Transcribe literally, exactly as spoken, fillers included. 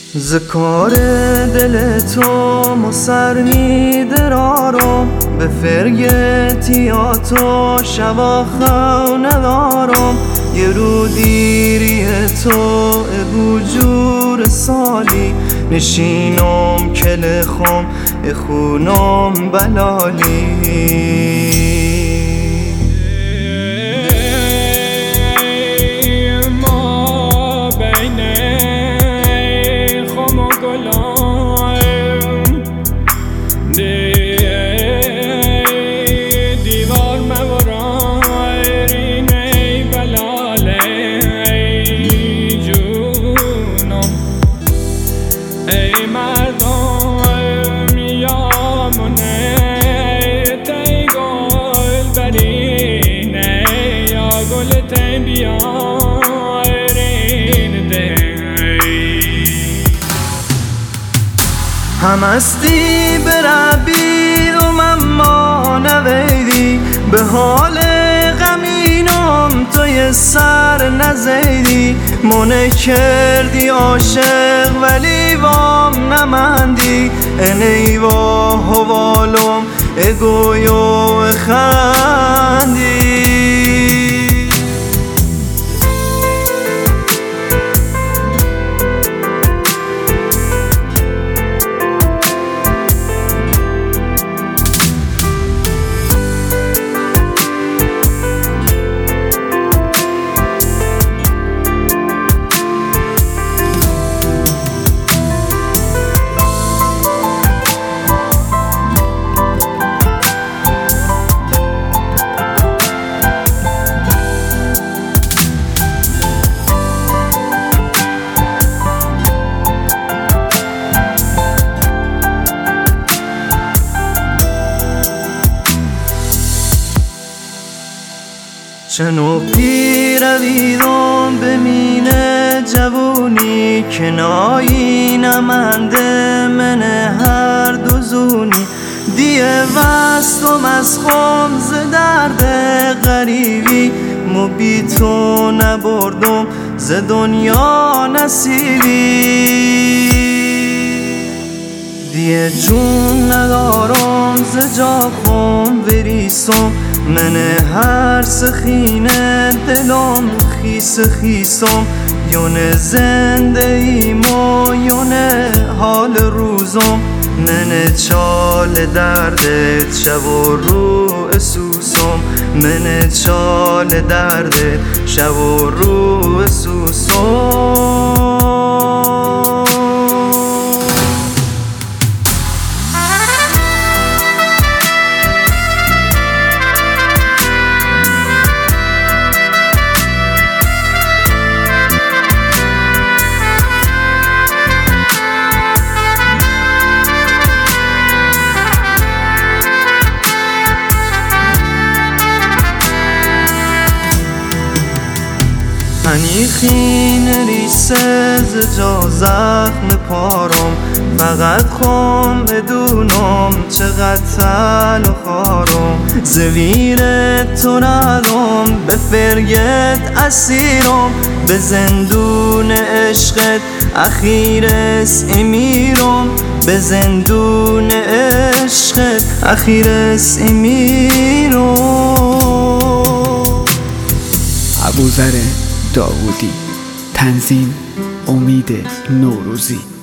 ز کار دل تو مسر می درارم، به فرگتیا تو شواخو ندارم. یه رو دیری تو بوجور سالی، نشینم کل خم خونم بلالی. ای مردم یامونه تی گل برینه یا گل تی بیارین ده. هم استی بربید و من ما نویدی، به حال غمینم توی سر نزیدی. منه کردی عاشق ولی وام نمندی، اینی و حوالم اگوی و خندی. چنو پیرویدم به مینه جوونی، که نایی نمنده من هر دو زونی. دیه وستم از خم ز درد غریبی، مو بی تو نبردم ز دنیا نصیبی. دیه جون ندارم ز جا خم بریسم، من هر سخینه دلم خیس خیسم. یون زنده ایم و یون حال روزم، من چال دردت شب و رو اسوسم. من چال دردت شب و رو اسوسم. هنیخین ریسه ز جا زخم پارم، فقط خم بدونم چقدر تل و خارم. زویر تو ندم به فرگت اسیرم، به زندون عشقت اخیر اس امیرم. به زندون عشقت اخیر اس امیرم. ابوذر داوودی، تنظیم امید نوروزی.